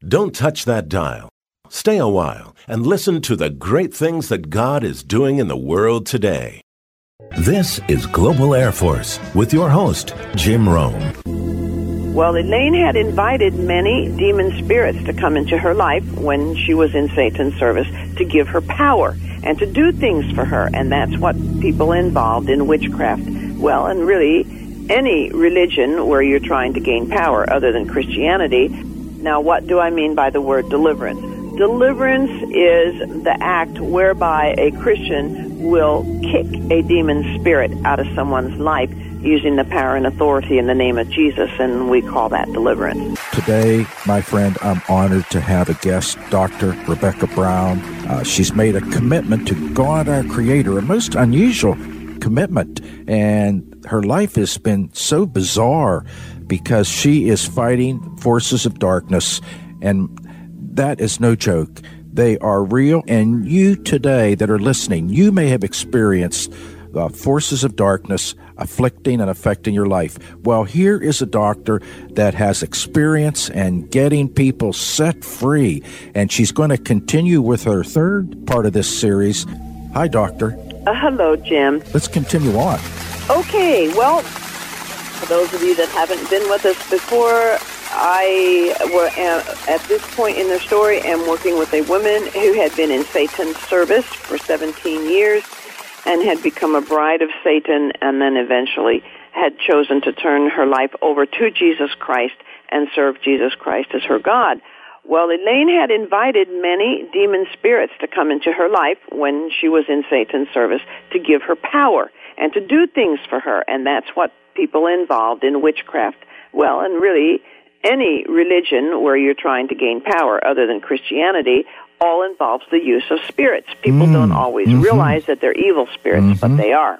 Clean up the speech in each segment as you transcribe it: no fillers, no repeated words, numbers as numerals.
Don't touch that dial. Stay a while and listen to the great things that God is doing in the world today. This is Global Air Force with your host, Jim Rome. Well, Elaine had invited many demon spirits to come into her life when she was in Satan's service to give her power and to do things for her. And that's what people involved in witchcraft, well, and really any religion where you're trying to gain power other than Christianity. Now, what do I mean by the word deliverance? Deliverance is the act whereby a Christian will kick a demon spirit out of someone's life using the power and authority in the name of Jesus, and we call that deliverance. Today, my friend, I'm honored to have a guest, Dr. Rebecca Brown. She's made a commitment to God, our Creator, a most unusual commitment, and her life has been so bizarre because she is fighting forces of darkness, and that is no joke. They are real, and you today that are listening, you may have experienced forces of darkness afflicting and affecting your life. Well, here is a doctor that has experience in getting people set free, and she's going to continue with her third part of this series. Hi, Doctor. Hello, Jim. Let's continue on. Okay, well, for those of you that haven't been with us before, I at this point in the story am working with a woman who had been in Satan's service for 17 years and had become a bride of Satan, and then eventually had chosen to turn her life over to Jesus Christ and serve Jesus Christ as her God. Well, Elaine had invited many demon spirits to come into her life when she was in Satan's service to give her power and to do things for her, and that's what people involved in witchcraft, well, and really any religion where you're trying to gain power other than Christianity, all involves the use of spirits. People don't always realize that they're evil spirits, but they are.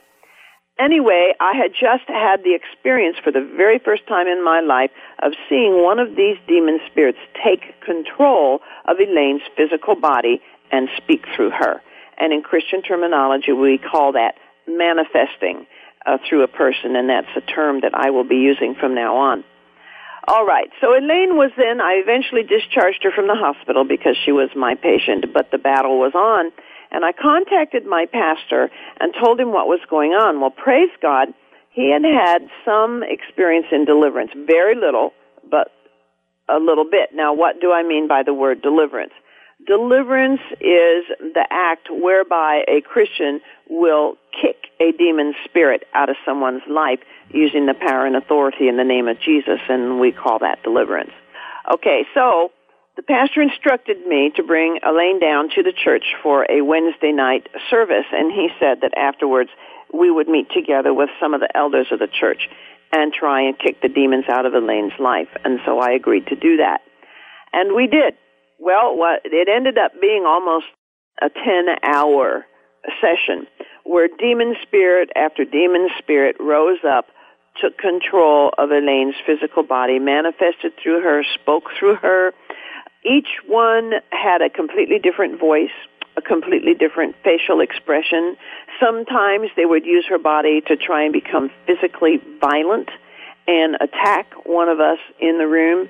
Anyway, I had just had the experience for the very first time in my life of seeing one of these demon spirits take control of Elaine's physical body and speak through her. And in Christian terminology, we call that manifesting through a person, and that's a term that I will be using from now on. All right, so Elaine was then, I eventually discharged her from the hospital because she was my patient, but the battle was on, and I contacted my pastor and told him what was going on. Well, praise God, he had had some experience in deliverance, very little, but a little bit. Now, what do I mean by the word deliverance? Deliverance is the act whereby a Christian will kick a demon spirit out of someone's life using the power and authority in the name of Jesus, and we call that deliverance. Okay, so the pastor instructed me to bring Elaine down to the church for a Wednesday night service, and he said that afterwards we would meet together with some of the elders of the church and try and kick the demons out of Elaine's life, and so I agreed to do that. And we did. Well, it ended up being almost a 10-hour session where demon spirit after demon spirit rose up, took control of Elaine's physical body, manifested through her, spoke through her. Each one had a completely different voice, a completely different facial expression. Sometimes they would use her body to try and become physically violent and attack one of us in the room.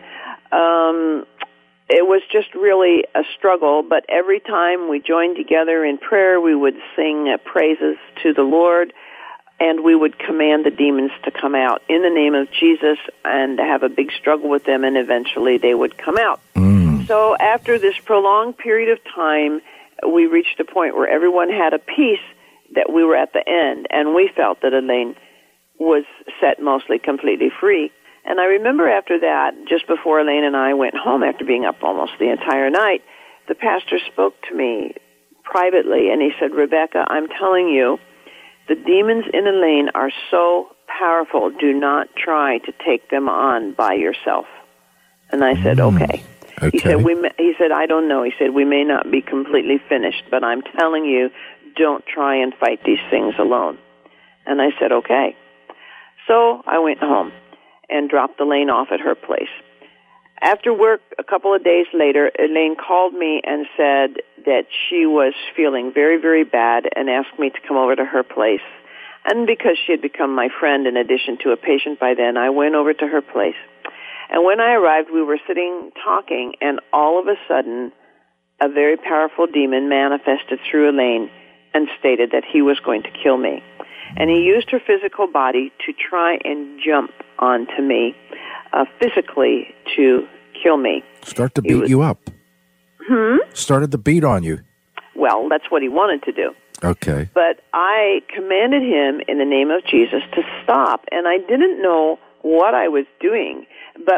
It was just really a struggle, but every time we joined together in prayer, we would sing praises to the Lord, and we would command the demons to come out in the name of Jesus and have a big struggle with them, and eventually they would come out. So after this prolonged period of time, we reached a point where everyone had a peace that we were at the end, and we felt that Elaine was set mostly completely free. And I remember after that, just before Elaine and I went home after being up almost the entire night, the pastor spoke to me privately, and he said, Rebecca, I'm telling you, the demons in Elaine are so powerful, do not try to take them on by yourself. And I said, okay. He said, I don't know. He said, we may not be completely finished, but I'm telling you, don't try and fight these things alone. And I said, okay. So I went home and dropped Elaine off at her place. After work, a couple of days later, Elaine called me and said that she was feeling very, very bad and asked me to come over to her place. And because she had become my friend in addition to a patient by then, I went over to her place. And when I arrived, we were sitting talking, and all of a sudden, a very powerful demon manifested through Elaine and stated that he was going to kill me. And he used her physical body to try and jump onto me, physically to kill me. Start to beat you up. Started to beat on you. Well, that's what he wanted to do. Okay. But I commanded him in the name of Jesus to stop, and I didn't know what I was doing, but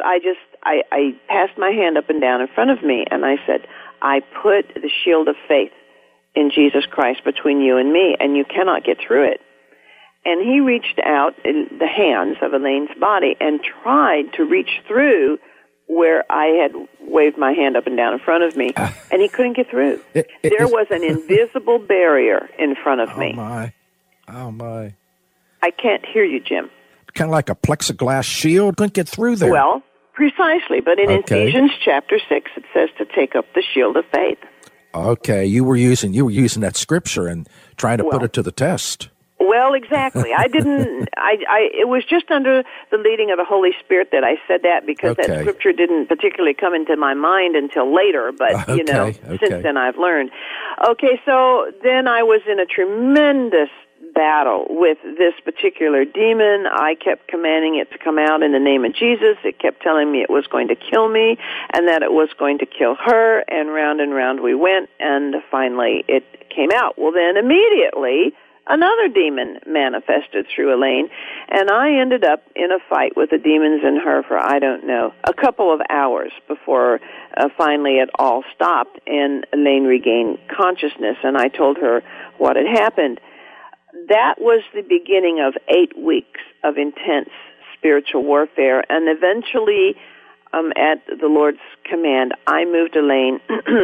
I passed my hand up and down in front of me, and I said, I put the shield of faith in Jesus Christ between you and me, and you cannot get through it. And he reached out in the hands of Elaine's body and tried to reach through where I had waved my hand up and down in front of me, and he couldn't get through. There was an invisible barrier in front of me. Oh, my. I can't hear you, Jim. Kind of like a plexiglass shield, couldn't get through there. Well, precisely, but in Ephesians chapter 6, it says to take up the shield of faith. Okay, you were using that scripture and trying to put it to the test. Well, exactly. I didn't, it was just under the leading of the Holy Spirit that I said that, because that scripture didn't particularly come into my mind until later, but, since then I've learned. Okay, so then I was in a tremendous battle with this particular demon. I kept commanding it to come out in the name of Jesus. It kept telling me it was going to kill me and that it was going to kill her, and round we went, and finally it came out. Well, then immediately another demon manifested through Elaine, and I ended up in a fight with the demons in her for, I don't know, a couple of hours before finally it all stopped and Elaine regained consciousness, and I told her what had happened. That was the beginning of 8 weeks of intense spiritual warfare, and eventually, at the Lord's command, I moved Elaine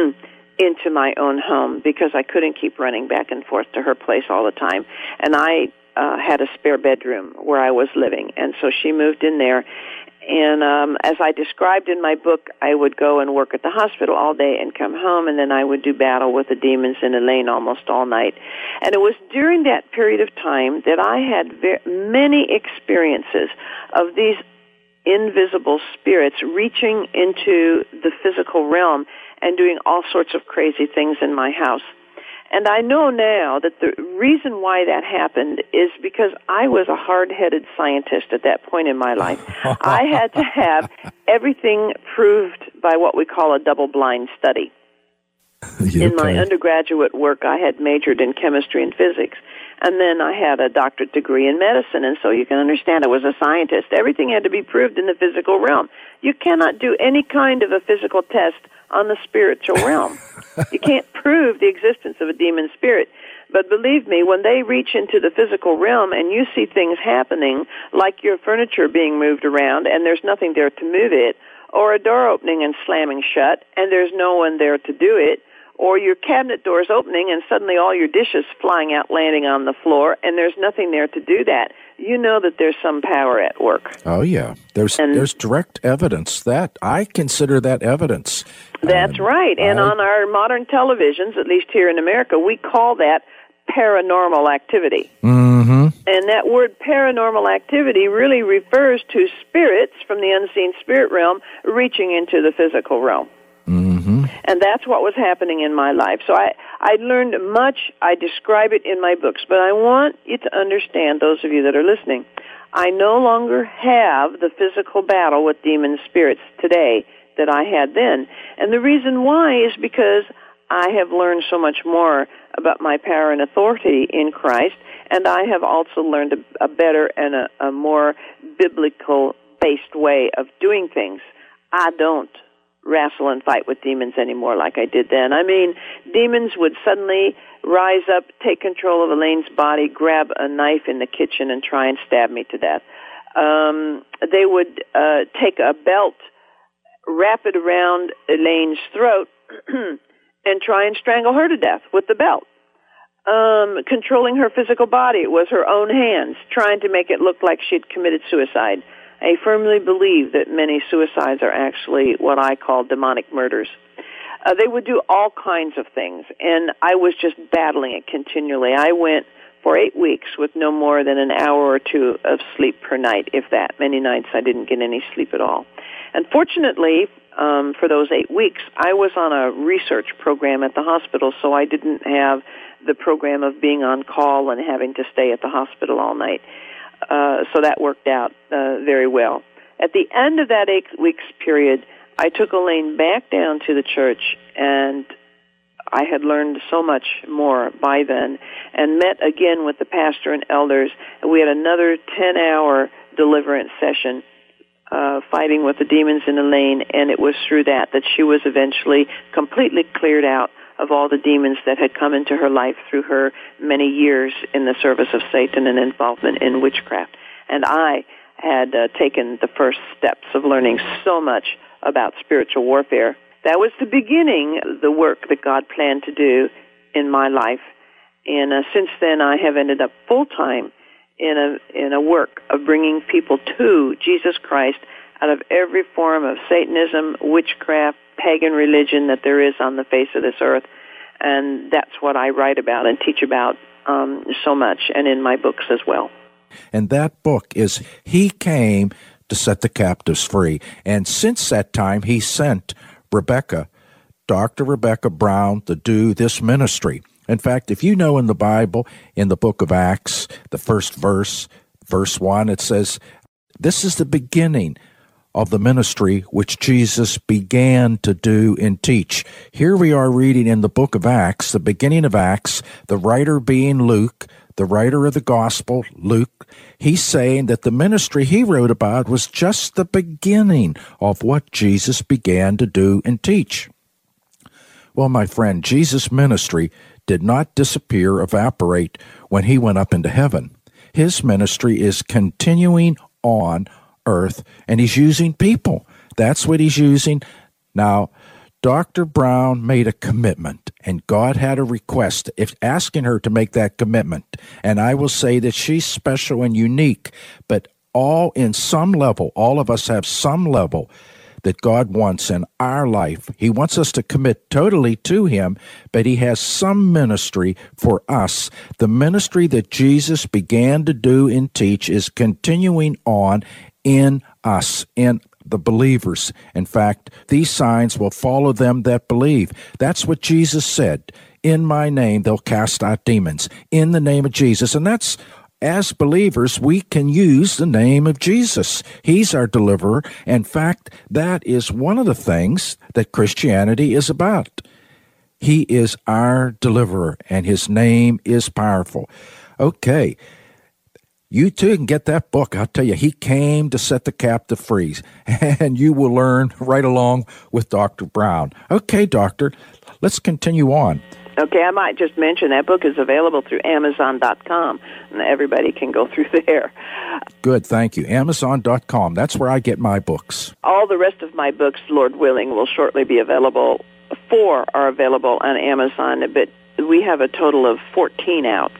into my own home because I couldn't keep running back and forth to her place all the time. And I had a spare bedroom where I was living, and so she moved in there. And as I described in my book, I would go and work at the hospital all day and come home, and then I would do battle with the demons in Elaine almost all night. And it was during that period of time that I had many experiences of these invisible spirits reaching into the physical realm and doing all sorts of crazy things in my house. And I know now that the reason why that happened is because I was a hard-headed scientist at that point in my life. I had to have everything proved by what we call a double-blind study. In my undergraduate work, I had majored in chemistry and physics, and then I had a doctorate degree in medicine, and so you can understand I was a scientist. Everything had to be proved in the physical realm. You cannot do any kind of a physical test on the spiritual realm. You can't prove the existence of a demon spirit. But believe me, when they reach into the physical realm and you see things happening, like your furniture being moved around and there's nothing there to move it, or a door opening and slamming shut and there's no one there to do it, or your cabinet doors opening and suddenly all your dishes flying out, landing on the floor, and there's nothing there to do that, you know that there's some power at work. Oh, yeah. There's direct evidence. That I consider that evidence. That's right. And on our modern televisions, at least here in America, we call that paranormal activity. Mm-hmm. And that word paranormal activity really refers to spirits from the unseen spirit realm reaching into the physical realm. Mm-hmm. And that's what was happening in my life. So I learned much. I describe it in my books. But I want you to understand, those of you that are listening, I no longer have the physical battle with demon spirits today that I had then. And the reason why is because I have learned so much more about my power and authority in Christ, and I have also learned a better and a more biblical-based way of doing things. I don't wrestle and fight with demons anymore like I did then. I mean, demons would suddenly rise up, take control of Elaine's body, grab a knife in the kitchen, and try and stab me to death. They would take a belt, wrap it around Elaine's throat, and try and strangle her to death with the belt. Controlling her physical body, it was her own hands, trying to make it look like she'd committed suicide. I firmly believe that many suicides are actually what I call demonic murders. They would do all kinds of things, and I was just battling it continually. I went for 8 weeks with no more than an hour or two of sleep per night, if that. Many nights I didn't get any sleep at all. And fortunately, for those 8 weeks, I was on a research program at the hospital, so I didn't have the program of being on call and having to stay at the hospital all night. So that worked out very well. At the end of that 8 weeks period, I took Elaine back down to the church, and I had learned so much more by then, and met again with the pastor and elders, and we had another 10-hour deliverance session, fighting with the demons in Elaine, and it was through that she was eventually completely cleared out of all the demons that had come into her life through her many years in the service of Satan and involvement in witchcraft. And I had taken the first steps of learning so much about spiritual warfare. That was the beginning of the work that God planned to do in my life. And since then, I have ended up full-time in a work of bringing people to Jesus Christ out of every form of Satanism, witchcraft, pagan religion that there is on the face of this earth. And that's what I write about and teach about so much, and in my books as well. And that book is He Came to Set the Captives Free. And since that time, He sent Rebecca, Dr. Rebecca Brown, to do this ministry. In fact, if you know in the Bible, in the book of Acts, the first verse 1, it says, "This is the beginning of the ministry which Jesus began to do and teach." Here we are reading in the book of Acts, the beginning of Acts, the writer being Luke, the writer of the gospel, Luke. He's saying that the ministry he wrote about was just the beginning of what Jesus began to do and teach. Well, my friend, Jesus' ministry did not disappear, evaporate when he went up into heaven. His ministry is continuing on earth, and he's using people. That's what he's using. Now, Dr. Brown made a commitment, and God had a request, asking her to make that commitment. And I will say that she's special and unique, but all in some level, all of us have some level that God wants in our life. He wants us to commit totally to Him, but He has some ministry for us. The ministry that Jesus began to do and teach is continuing on in us, in the believers. In fact, these signs will follow them that believe. That's what Jesus said. In my name, they'll cast out demons. In the name of Jesus. And that's, as believers, we can use the name of Jesus. He's our deliverer. In fact, that is one of the things that Christianity is about. He is our deliverer, and His name is powerful. Okay. You too can get that book. I'll tell you, He Came to Set the Captive Free, and you will learn right along with Dr. Brown. Okay, Doctor, let's continue on. Okay, I might just mention that book is available through Amazon.com, and everybody can go through there. Good, thank you. Amazon.com, that's where I get my books. All the rest of my books, Lord willing, will shortly be available. 4 are available on Amazon, but we have a total of 15 out.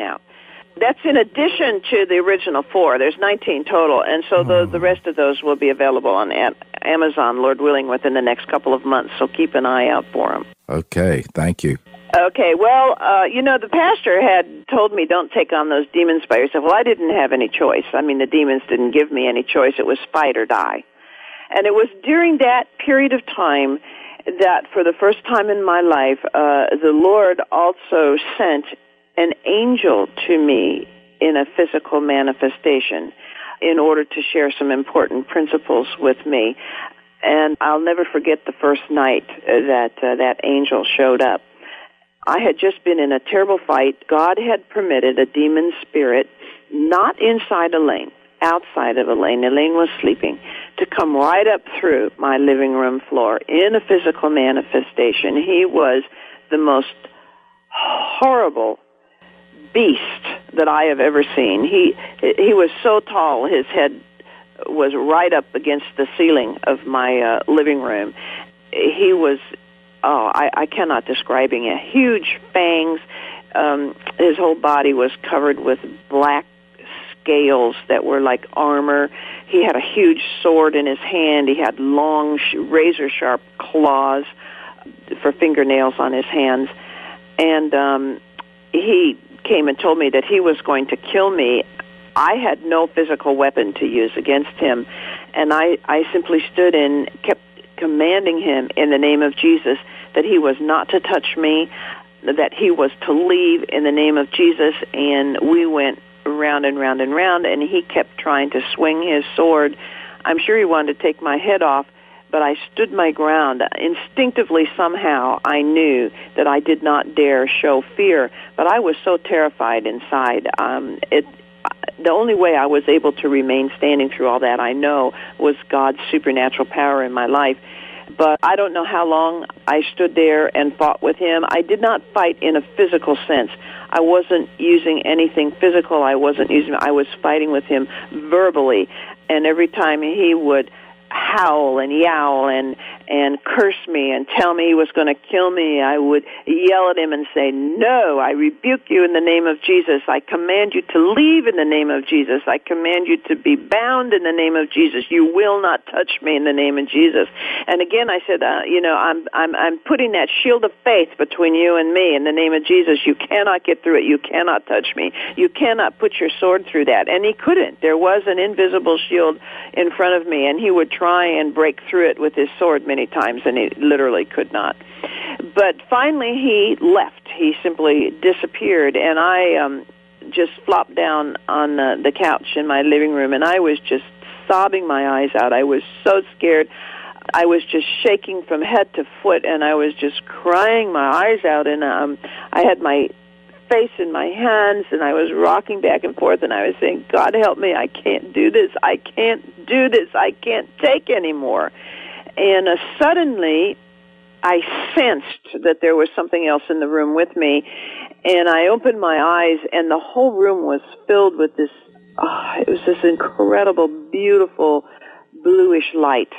That's in addition to the original 4. There's 19 total, and so the rest of those will be available on Amazon, Lord willing, within the next couple of months, so keep an eye out for them. Okay, thank you. Okay, well, the pastor had told me don't take on those demons by yourself. Well, I didn't have any choice. I mean, the demons didn't give me any choice. It was fight or die. And it was during that period of time that for the first time in my life, the Lord also sent an angel to me in a physical manifestation in order to share some important principles with me. And I'll never forget the first night that angel showed up. I had just been in a terrible fight. God had permitted a demon spirit, not inside Elaine, outside of Elaine. Elaine was sleeping, to come right up through my living room floor in a physical manifestation. He was the most horrible beast that I have ever seen. He was so tall, his head was right up against the ceiling of my living room. He was, I cannot describe him. Huge fangs. His whole body was covered with black scales that were like armor. He had a huge sword in his hand. He had long, razor-sharp claws for fingernails on his hands. And he came and told me that he was going to kill me, I had no physical weapon to use against him. And I simply stood and kept commanding him in the name of Jesus that he was not to touch me, that he was to leave in the name of Jesus. And we went round and round and round, and he kept trying to swing his sword. I'm sure he wanted to take my head off, but I stood my ground. Instinctively, somehow, I knew that I did not dare show fear, but I was so terrified inside. The only way I was able to remain standing through all that, I know, was God's supernatural power in my life. But I don't know how long I stood there and fought with him. I did not fight in a physical sense. I wasn't using anything physical. I was fighting with him verbally. And every time he would howl and yowl and curse me and tell me he was going to kill me, I would yell at him and say, "No, I rebuke you in the name of Jesus. I command you to leave in the name of Jesus. I command you to be bound in the name of Jesus. You will not touch me in the name of Jesus." And again, I said, I'm putting that shield of faith between you and me in the name of Jesus. You cannot get through it. You cannot touch me. You cannot put your sword through that. And he couldn't. There was an invisible shield in front of me, and he would try and break through it with his sword many times, and he literally could not. But finally he left. He simply disappeared, and I just flopped down on the couch in my living room, and I was just sobbing my eyes out. I was so scared. I was just shaking from head to foot, and I was just crying my eyes out, and I had my face in my hands, and I was rocking back and forth, and I was saying, "God help me, I can't do this, I can't do this, I can't take anymore." And suddenly, I sensed that there was something else in the room with me, and I opened my eyes, and the whole room was filled with this, it was this incredible, beautiful, bluish light.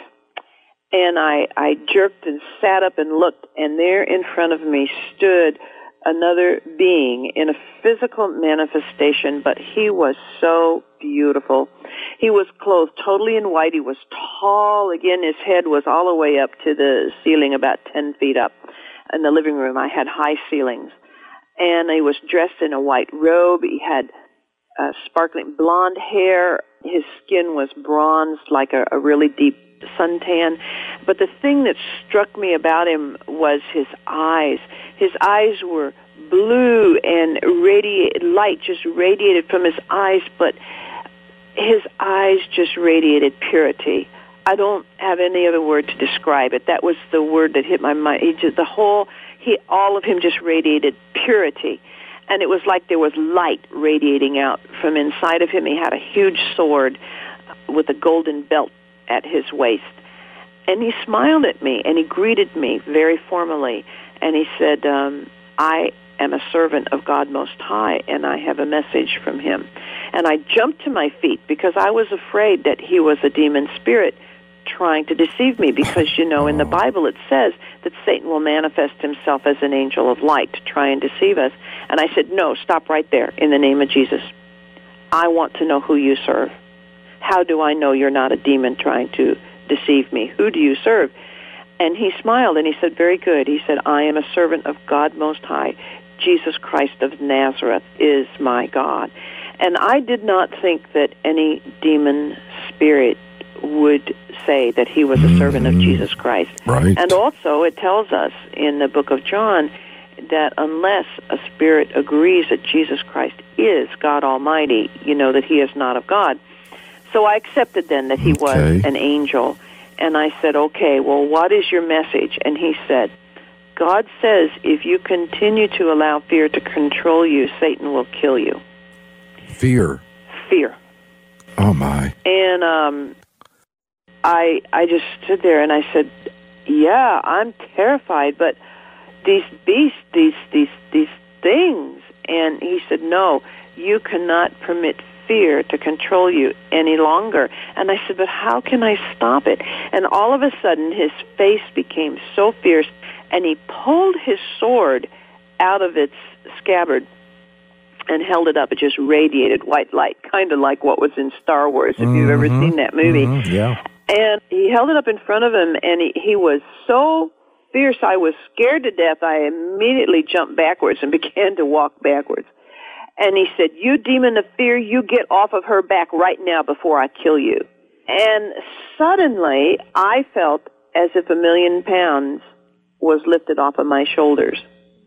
And I jerked and sat up and looked, and there in front of me stood another being in a physical manifestation, but he was so beautiful. He was clothed totally in white. He was tall. Again, his head was all the way up to the ceiling, about 10 feet up. In the living room, I had high ceilings. And he was dressed in a white robe. He had sparkling blonde hair. His skin was bronzed like a really deep suntan. But the thing that struck me about him was his eyes. His eyes were blue, and light just radiated from his eyes, but his eyes just radiated purity. I don't have any other word to describe it. That was the word that hit my mind. All of him just radiated purity. And it was like there was light radiating out from inside of him. He had a huge sword with a golden belt at his waist. And he smiled at me, and he greeted me very formally. And he said, "I am a servant of God Most High, and I have a message from him." And I jumped to my feet because I was afraid that he was a demon spirit trying to deceive me, because, in the Bible it says that Satan will manifest himself as an angel of light to try and deceive us. And I said, "No, stop right there in the name of Jesus. I want to know who you serve. How do I know you're not a demon trying to deceive me? Who do you serve?" And he smiled, and he said, "Very good." He said, "I am a servant of God Most High. Jesus Christ of Nazareth is my God." And I did not think that any demon spirit would say that he was a servant of Jesus Christ. Right. And also it tells us in the book of John that unless a spirit agrees that Jesus Christ is God Almighty, that he is not of God. So I accepted then that he was an angel. And I said, "Okay, well, what is your message?" And he said, "God says if you continue to allow fear to control you, Satan will kill you." Fear. Oh, my. And I just stood there, and I said, "Yeah, I'm terrified, but these beasts, these things." And he said, "No, you cannot permit fear to control you any longer." And I said, "But how can I stop it?" And all of a sudden, his face became so fierce, and he pulled his sword out of its scabbard and held it up. It just radiated white light, kind of like what was in Star Wars, if you've ever seen that movie. Yeah. And he held it up in front of him, and he was so fierce, I was scared to death. I immediately jumped backwards and began to walk backwards. And he said, "You demon of fear, you get off of her back right now before I kill you." And suddenly, I felt as if 1,000,000 pounds was lifted off of my shoulders.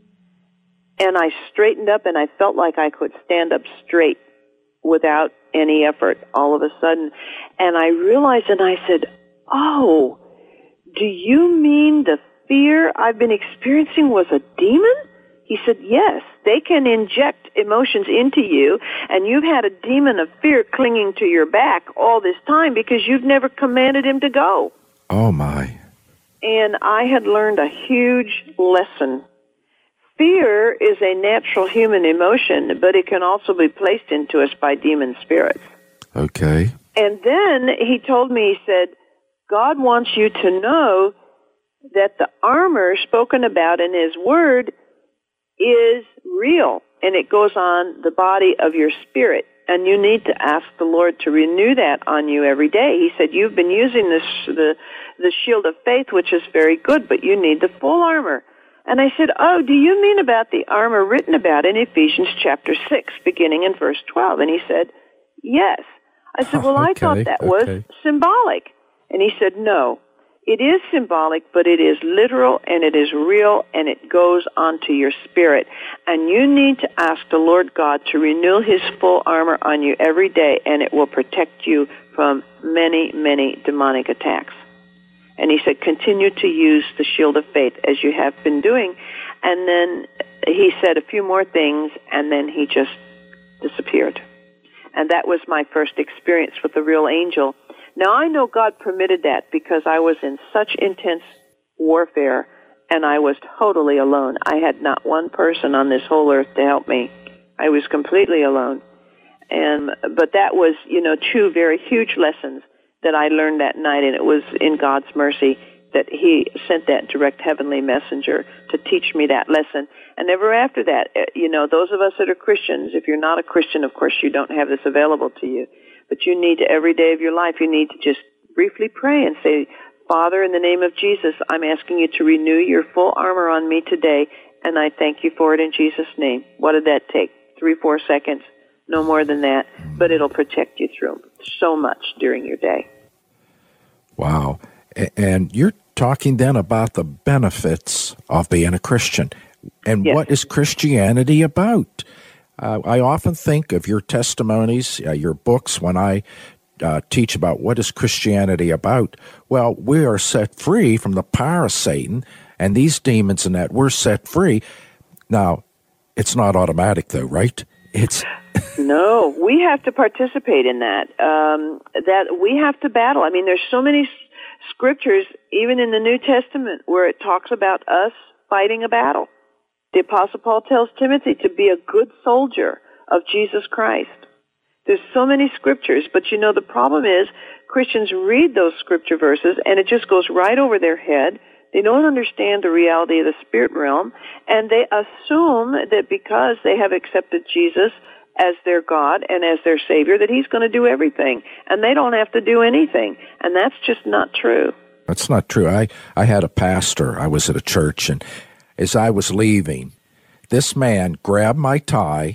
And I straightened up, and I felt like I could stand up straight without any effort all of a sudden. And I realized, and I said, "Oh, do you mean the fear I've been experiencing was a demon?" He said, "Yes, they can inject emotions into you, and you've had a demon of fear clinging to your back all this time because you've never commanded him to go." Oh, my. And I had learned a huge lesson. Fear is a natural human emotion, but it can also be placed into us by demon spirits. Okay. And then he told me, he said, "God wants you to know that the armor spoken about in his word is real, and it goes on the body of your spirit, and you need to ask the Lord to renew that on you every day." He said, "You've been using the shield of faith, which is very good, but you need the full armor." And I said, "Oh, do you mean about the armor written about in Ephesians chapter 6, beginning in verse 12? And he said, "Yes." I said, "Well, I thought that was symbolic." And he said, "No. It is symbolic, but it is literal, and it is real, and it goes onto your spirit. And you need to ask the Lord God to renew his full armor on you every day, and it will protect you from many, many demonic attacks." And he said, "Continue to use the shield of faith as you have been doing." And then he said a few more things, and then he just disappeared. And that was my first experience with the real angel. Now, I know God permitted that because I was in such intense warfare, and I was totally alone. I had not one person on this whole earth to help me. I was completely alone. But that was, two very huge lessons that I learned that night, and it was in God's mercy that he sent that direct heavenly messenger to teach me that lesson. And ever after that, those of us that are Christians, if you're not a Christian, of course, you don't have this available to you. But you need to, every day of your life, you need to just briefly pray and say, "Father, in the name of Jesus, I'm asking you to renew your full armor on me today, and I thank you for it in Jesus' name." What did that take? 3-4 seconds? No more than that. But it'll protect you through so much during your day. Wow. And you're talking then about the benefits of being a Christian. And Yes. What is Christianity about? I often think of your testimonies, your books, when I teach about what is Christianity about. Well, we are set free from the power of Satan and these demons and that. We're set free. Now, it's not automatic, though, right? It's No, we have to participate in that. That we have to battle. I mean, there's so many scriptures, even in the New Testament, where it talks about us fighting a battle. The Apostle Paul tells Timothy to be a good soldier of Jesus Christ. There's so many scriptures, but the problem is Christians read those scripture verses and it just goes right over their head. They don't understand the reality of the spirit realm, and they assume that because they have accepted Jesus as their God and as their Savior, that he's going to do everything, and they don't have to do anything, and that's just not true. That's not true. I had a pastor. I was at a church, and as I was leaving, this man grabbed my tie.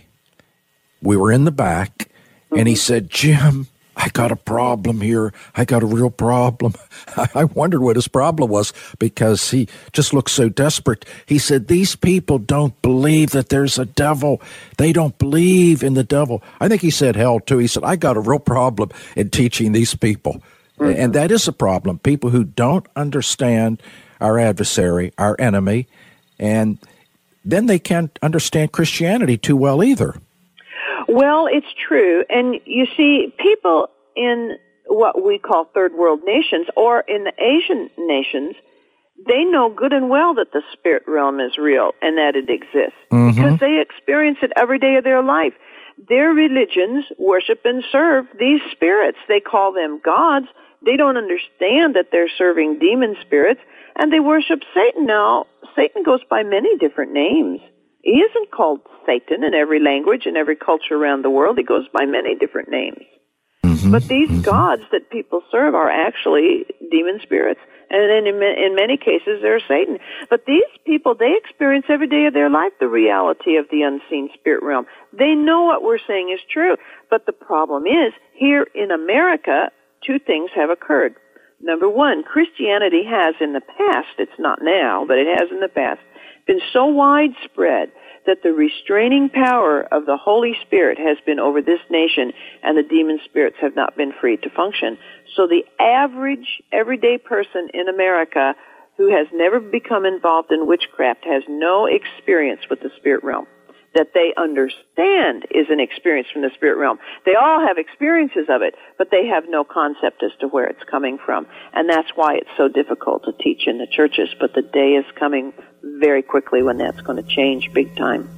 We were in the back, and he said, "Jim, I got a problem here. I got a real problem." I wondered what his problem was because he just looked so desperate. He said, "These people don't believe that there's a devil. They don't believe in the devil." I think he said hell, too. He said, "I got a real problem in teaching these people." Mm-hmm. And that is a problem. People who don't understand our adversary, our enemy, and then they can't understand Christianity too well either. Well, it's true. And you see, people in what we call third world nations or in the Asian nations, they know good and well that the spirit realm is real and that it exists because they experience it every day of their life. Their religions worship and serve these spirits. They call them gods. They don't understand that they're serving demon spirits, and they worship Satan. Now, Satan goes by many different names. He isn't called Satan in every language and every culture around the world. He goes by many different names. But these gods that people serve are actually demon spirits. And then in many cases, they're Satan. But these people, they experience every day of their life the reality of the unseen spirit realm. They know what we're saying is true. But the problem is, here in America, two things have occurred. Number one, Christianity has in the past, it's not now, but it has in the past, been so widespread that the restraining power of the Holy Spirit has been over this nation, and the demon spirits have not been free to function. So the average, everyday person in America who has never become involved in witchcraft has no experience with the spirit realm. That they understand is an experience from the spirit realm. They all have experiences of it, but they have no concept as to where it's coming from. And that's why it's so difficult to teach in the churches. But the day is coming very quickly when that's going to change big time.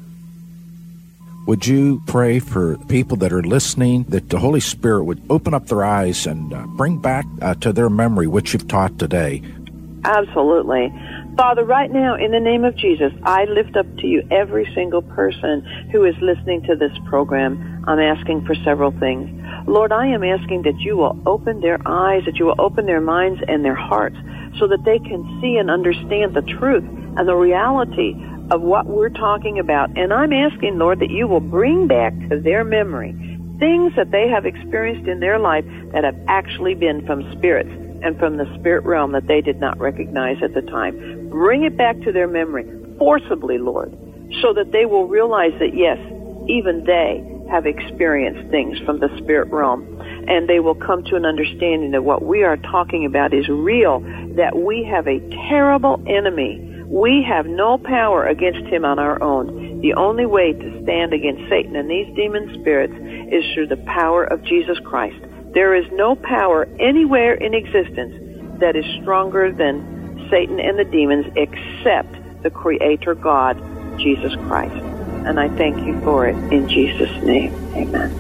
Would you pray for people that are listening, that the Holy Spirit would open up their eyes and bring back to their memory what you've taught today? Absolutely. Father, right now, in the name of Jesus, I lift up to you every single person who is listening to this program. I'm asking for several things. Lord, I am asking that you will open their eyes, that you will open their minds and their hearts so that they can see and understand the truth and the reality of what we're talking about. And I'm asking, Lord, that you will bring back to their memory things that they have experienced in their life that have actually been from spirits and from the spirit realm that they did not recognize at the time. Bring it back to their memory forcibly, Lord, so that they will realize that, yes, even they have experienced things from the spirit realm, and they will come to an understanding that what we are talking about is real, that we have a terrible enemy. We have no power against him on our own. The only way to stand against Satan and these demon spirits is through the power of Jesus Christ. There is no power anywhere in existence that is stronger than Satan and the demons except the Creator God, Jesus Christ. And I thank you for it in Jesus' name. Amen.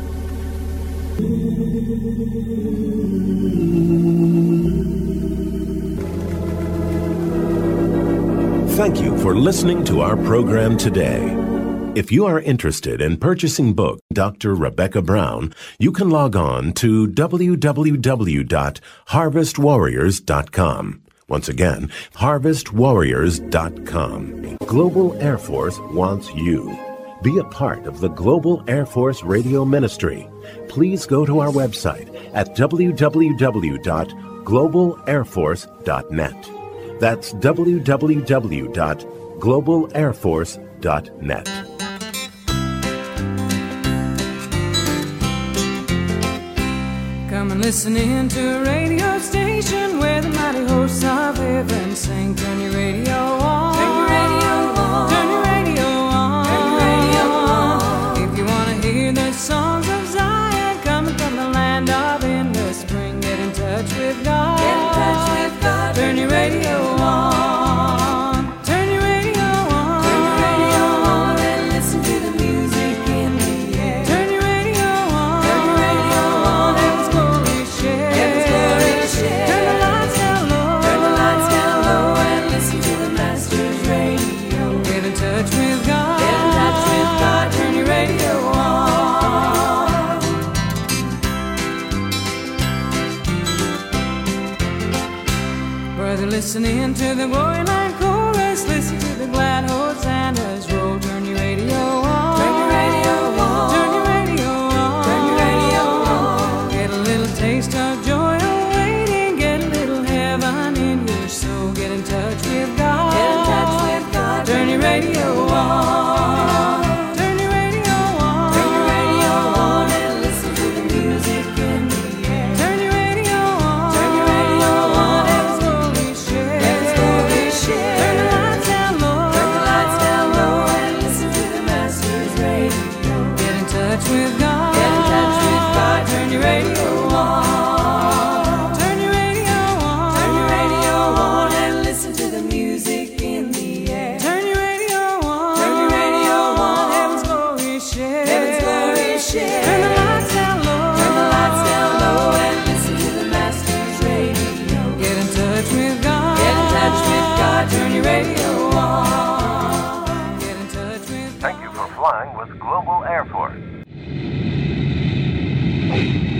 Thank you for listening to our program today. If you are interested in purchasing book Dr. Rebecca Brown, you can log on to www.harvestwarriors.com. Once again, harvestwarriors.com. Global Air Force wants you. Be a part of the Global Air Force Radio Ministry. Please go to our website at www.globalairforce.net. That's www.globalairforce.net. Come and listen in to a radio station where the mighty hosts of heaven sing. Turn your radio on. Turn your radio on. Turn your radio on. Turn your radio on. If you want to hear the songs of Zion coming from the land of endless spring, get in touch with God. Get in touch with God. Turn your radio on. Turn your radio on. Turn your radio on and listen to the music in the air. Turn your radio on. Turn your radio on. Heaven's glory share. Heaven's glory share. Turn the lights down low. Turn the lights down low and listen to the Master's radio. Get in touch with God. Get in touch with God. Turn your radio on. Brother, listen in to the glory line chorus. Listen to the glad hosannas roll. Turn your radio on. Turn your radio on. Turn your radio on. Turn your radio on. Get a little taste of joy awaiting. Get a little heaven in your soul. Get in touch with God. Get in touch with God. Turn your radio on. Turn your radio on. Turn your radio on and listen to the music in the air. Turn your radio on. Turn your radio on. Heaven's glory share. Heaven's glory share. Turn the lights down low. Turn the lights down low and listen to the Master's radio. Get in touch with God. Get in touch with God. Turn your radio on. Turn your radio on. Turn your radio on and listen to the music in the air. Turn your radio on. Turn your radio on. Heaven's glory share. Heaven's glory share. Turn the lights down low. Turn the lights down low and listen to the Master's radio. Get in touch with God. Get in touch with God. Turn your radio on. Get in touch with God. Thank you for flying with Global Air Force.